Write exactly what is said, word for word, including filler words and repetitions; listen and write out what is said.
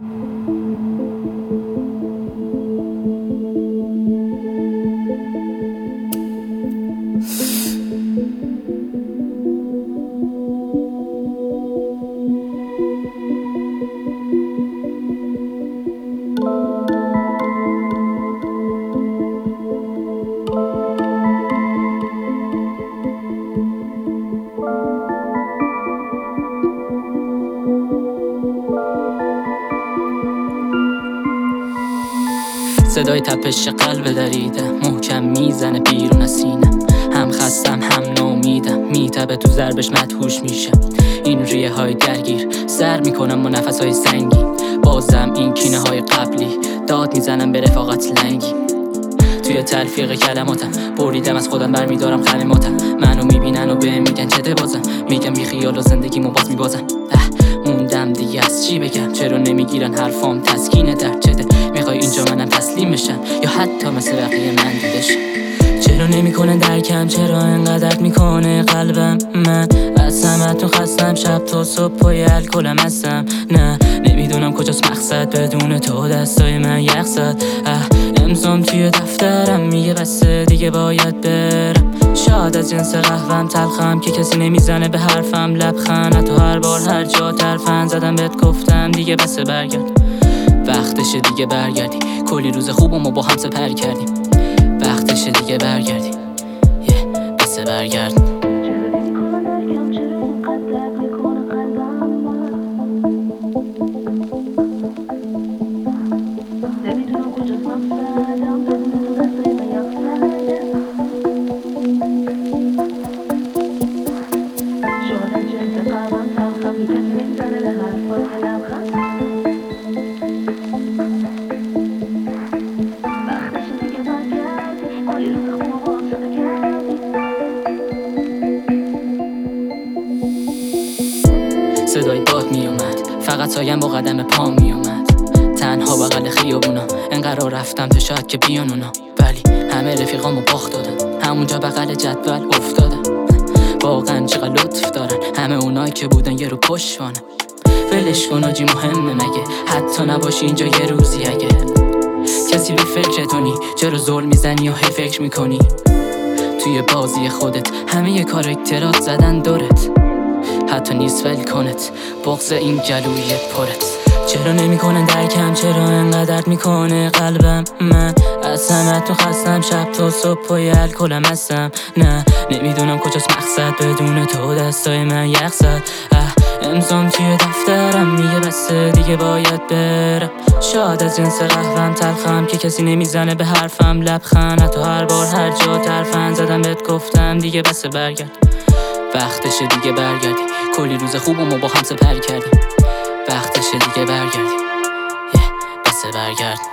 صدای تپش قلب دریده محکم میزنه بیرون از سینه، هم خستم هم ناامیدم، میتبه تو ضربش مدهوش میشه. این ریه های درگیر سر میکنم با نفس های سنگین، بازم این کینه های قبلی داد میزنم به رفاقت لنگی. توی تلفیق کلماتم بریدم از خودم برمیدارم خلماتم، منو میبینن و بهم میگن چته بازم، میگم بی خیال و زندگیمو باز میبازم. موندم دیگه از چی بگم، چرا نمیگیرن حرفام تسکین درد چته، میخوای اینجا منم تسلیم بشم یا حتی مثل بقیه من دیده شم؟ چرا نمیکنه درکم، چرا انقدر میکنه قلبم؟ من از همتون خستم، شب تا صبح پای الکلم هستم. نه نمیدونم کجاست مقصد، بدون تو دستای من یخ زد. امضام توی دفترم میگه بسه دیگه باید برم. شاید از جنس قهوهم تلخم که کسی نمیزنه به حرفم، لبخند حتی هر بار هر جا ترفند زدم بهت گفتم دیگه بسه برگرد. وقتشه دیگه برگردی، کلی روز خوبمو با هم سپر کردیم. وقتشه دیگه برگردی، یه بسه برگرد. صدای باد می اومد، فقط سایم با قدم پا می اومد. تنها بغل خیابونا انقرار رفتم تا شاید که بیان اونا، ولی همه رفیقامو باخت دادن، همونجا بغل جدول افتادم. واقعا چقدر لطف دارن همه اونایی که بودن یه رو پشتوانه. ولش کن آجی مهمه مگه، حتی نباشی اینجا یه روزی اگه کسی بی فکرتونی، چرا ظلم میزنی و هی فکر میکنی؟ توی بازی خودت همه یه کاراکترات زدن دورت، حتی نیست ولی کنت بغض این گلوی پرت. چرا نمیکنه درکم، چرا انقدر میکنه قلبم؟ من از همتون خستم، شب تا صبح پای الکلم هستم. نه نمیدونم کجاست مقصد، بدون تو دستای من یخ زد. امضام توی دفترم میگه بسه دیگه باید برم. شاید از جنس قهوهم تلخم که کسی نمیزنه به حرفم، لبخند حتی هر بار هر جا ترفند زدم بهت گفتم دیگه بسه برگرد. وقتشه دیگه برگردی، کلی روز خوبمو با هم سپر کردیم. وقتشه دیگه برگردی، یه بسه برگرد.